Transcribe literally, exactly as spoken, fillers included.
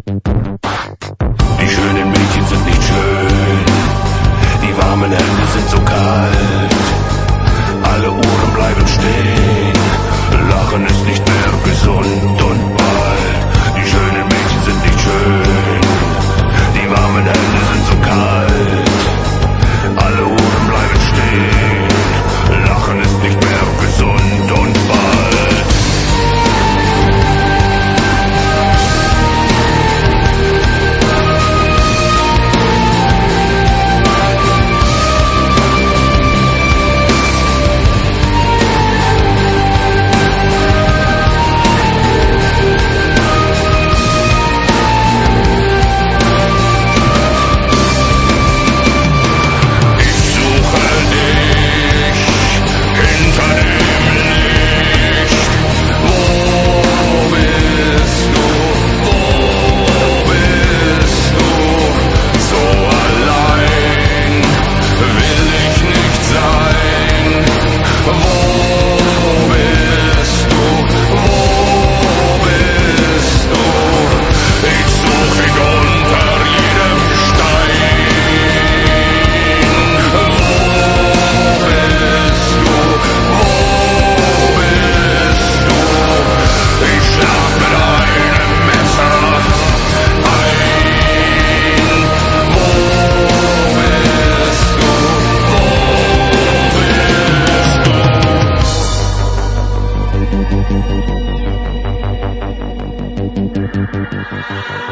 Die schönen Mädchen sind nicht schön, die warmen Hände sind so kalt, alle Uhren bleiben stehen, Lachen ist nicht mehr gesund und bald. Die schönen Mädchen sind nicht schön, die warmen Hände sind so kalt, alle Uhren bleiben stehen, Lachen ist nicht mehr gesund und bald. Thank you.